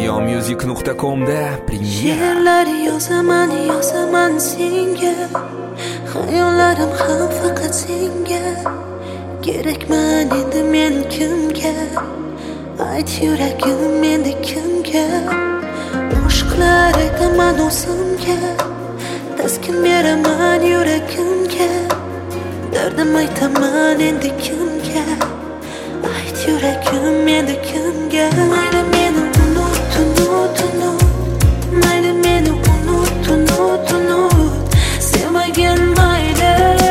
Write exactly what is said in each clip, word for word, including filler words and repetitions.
ziyomusic nuqta com'da premyera. She'rlar yozaman, yozaman senga, xayollarim ham faqat senga. Kerakman endi men kimga? Ayt yuragim endi kimga? Qo'shiqlar aytaman o'zimga, taskin beraman yuragimga. Dardim aytaman endi kimga? Ayt yuragim endi kimga? Mayli meni unut, unut, unut. Mayli meni unut, unut, unut. Sevmagin mayli,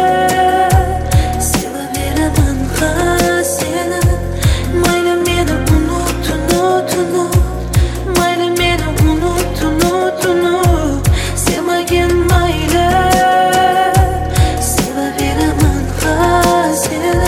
sevaveraman ha seni. Mayli meni unut, unut, unut. Mayli meni unut, unut, unut. Sevmagin mayli, sevaveraman ha seni.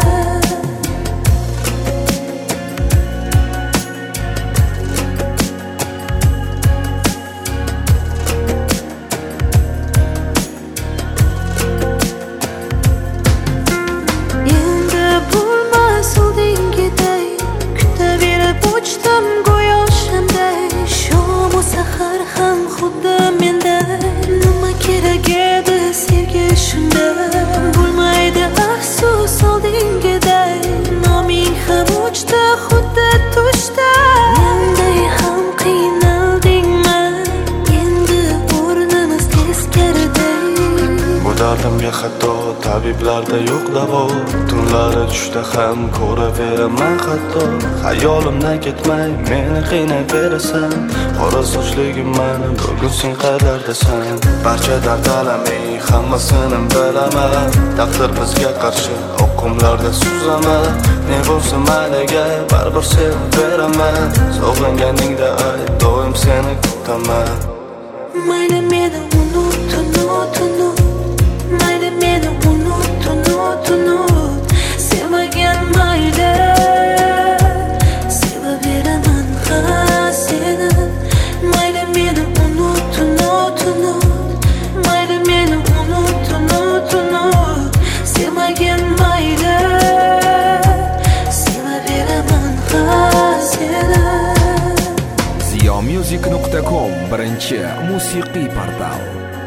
Dardimga hatto tabiblarda yo'q davo. Tunlari tushda ham ko'raveraman hatto. Hayolimdan ketmay meni qiynayverasan. Qora sochligimman bugun sen qayerdasan? Barcha dard alami hammasini bilaman. Taqdir bizga qarshi oqimlarda suzaman. Ne bo'lsa mayliga baribir sevaveraman. Sog'inganingda ayt doim seni kutaman. Mayli meni unut, unut, unut. Mayli meni unut, unut, unut. Sevmagan mayli, sevaveraman ha seni. Mayli meni unut, unut, unut. Mayli meni unut, unut, unut. Sevmagan mayli, sevaveraman ha seni. ziyomusic nuqta com birinchi musiqiy portal.